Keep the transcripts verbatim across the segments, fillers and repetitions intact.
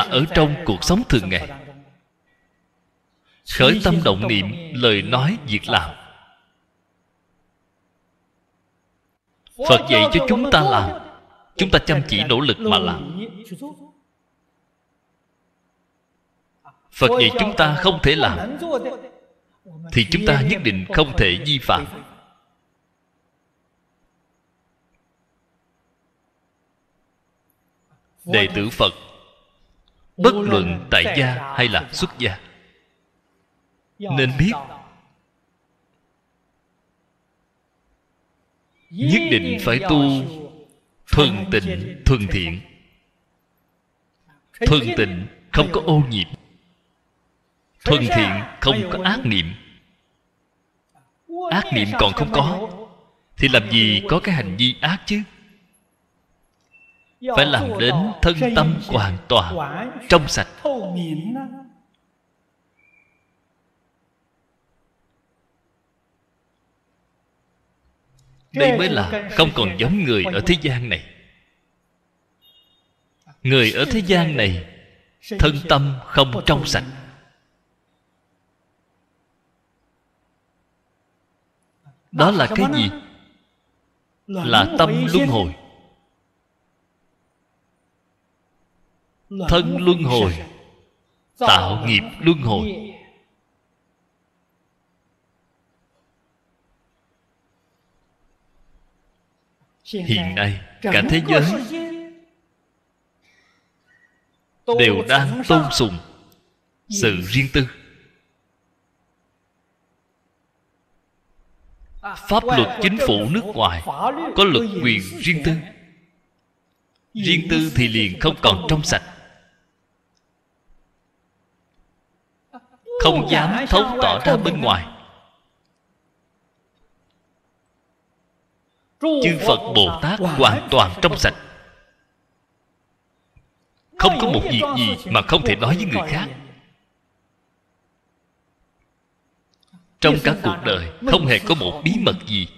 ở trong cuộc sống thường ngày, khởi tâm động niệm, lời nói, việc làm. Phật dạy cho chúng ta làm, chúng ta chăm chỉ nỗ lực mà làm. Phật dạy chúng ta không thể làm, thì chúng ta nhất định không thể vi phạm. Đệ tử Phật, bất luận tại gia hay là xuất gia, nên biết nhất định phải tu thuần tịnh thuần thiện. Thuần tịnh không có ô nhiễm, thuần thiện không có ác niệm. Ác niệm còn không có, thì làm gì có cái hành vi ác chứ? Phải làm đến thân tâm hoàn toàn trong sạch. Đây mới là không còn giống người ở thế gian này. Người ở thế gian này thân tâm không trong sạch. Đó là cái gì? Là tâm luân hồi. Thân luân hồi, tạo nghiệp luân hồi. Hiện nay cả thế giới đều đang tôn sùng sự riêng tư. Pháp luật chính phủ nước ngoài có luật quyền riêng tư. Riêng tư thì liền không còn trong sạch, không dám thấu tỏ ra bên ngoài. Chư Phật Bồ Tát hoàn toàn trong sạch, không có một việc gì mà không thể nói với người khác. Trong cả cuộc đời không hề có một bí mật gì.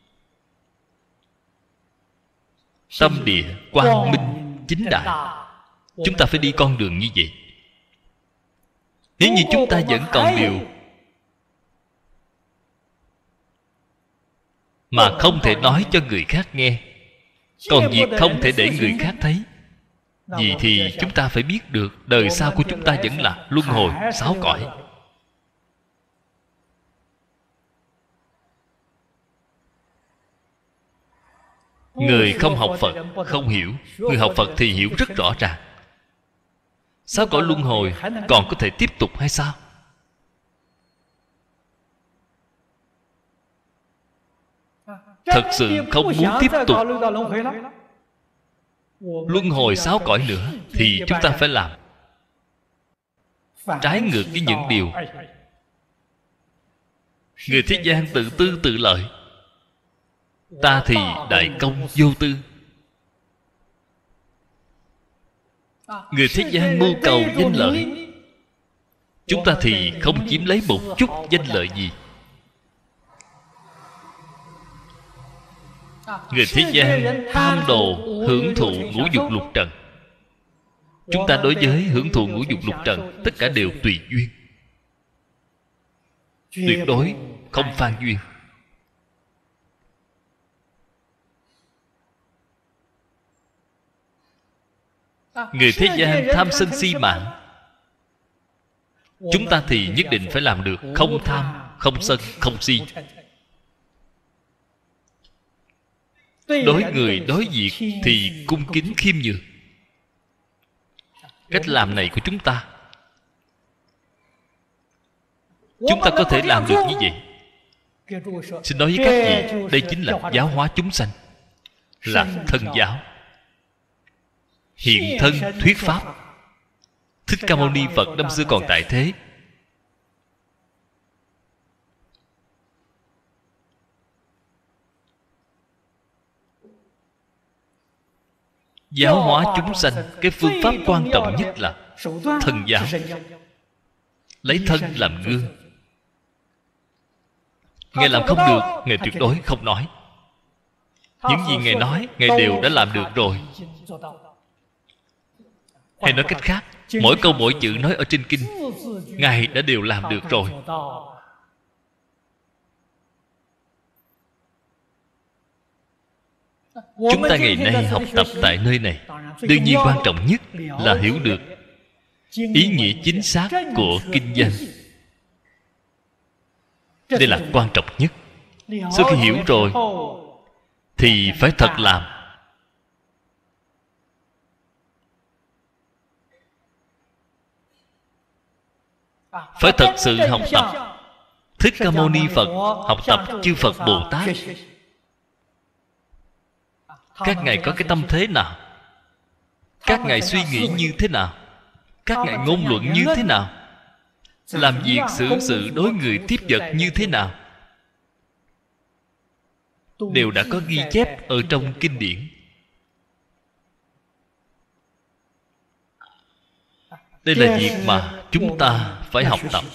Tâm địa quang minh chính đại. Chúng ta phải đi con đường như vậy. Nếu như chúng ta vẫn còn điều mà không thể nói cho người khác nghe, còn việc không thể để người khác thấy, vì thì chúng ta phải biết được đời sau của chúng ta vẫn là luân hồi sáu cõi. Người không học Phật không hiểu, người học Phật thì hiểu rất rõ ràng. Sáu cõi luân hồi còn có thể tiếp tục hay sao? Thật sự không muốn tiếp tục luân hồi sáu cõi nữa, thì chúng ta phải làm trái ngược với những điều người thế gian tự tư tự lợi. Ta thì đại công vô tư. Người thế gian mưu cầu danh lợi, chúng ta thì không chiếm lấy một chút danh lợi gì. Người thế gian tham đồ hưởng thụ ngũ dục lục trần, chúng ta đối với hưởng thụ ngũ dục lục trần tất cả đều tùy duyên, tuyệt đối không phan duyên. Người thế gian tham sân si mạng, chúng ta thì nhất định phải làm được không tham, không sân, không si. Đối người đối việc thì cung kính khiêm nhường. Cách làm này của chúng ta, chúng ta có thể làm được như vậy. Xin nói với các vị, đây chính là giáo hóa chúng sanh, là thân giáo. Hiện thân thuyết pháp. Thích Ca Mâu Ni Phật năm xưa còn tại thế, giáo hóa chúng sanh. Cái phương pháp quan trọng nhất là thân giáo. Lấy thân làm gương. Ngài làm không được, Ngài tuyệt đối không nói. Những gì Ngài nói, Ngài đều đã làm được rồi. Hay nói cách khác, Mỗi câu mỗi chữ nói ở trên kinh, Ngài đã đều làm được rồi. Chúng ta ngày nay học tập tại nơi này, đương nhiên quan trọng nhất là hiểu được ý nghĩa chính xác của kinh văn. Đây là quan trọng nhất. Sau khi hiểu rồi thì phải thật làm. Phải thật sự học tập. Thích Ca Mâu Ni Phật học tập chư Phật Bồ Tát, các ngài có cái tâm thế nào, các ngài suy nghĩ như thế nào, các ngài ngôn luận như thế nào, làm việc xử sự đối người tiếp vật như thế nào, đều đã có ghi chép ở trong kinh điển. Đây là việc mà chúng ta phải học tập.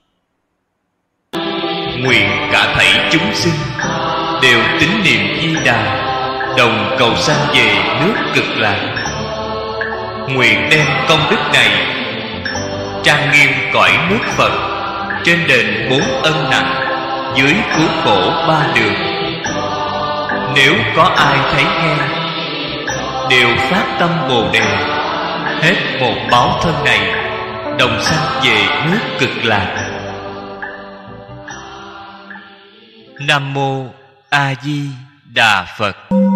Nguyện cả thảy chúng sinh đều tín niệm Di Đà, đồng cầu sanh về nước Cực Lạc. Nguyện đem công đức này trang nghiêm cõi nước Phật, trên đền bốn ân nặng, dưới cứu khổ ba đường. Nếu có ai thấy nghe, đều phát tâm Bồ Đề, hết một báo thân này, đồng sanh về nước Cực Lạc. Nam Mô A Di Đà Phật.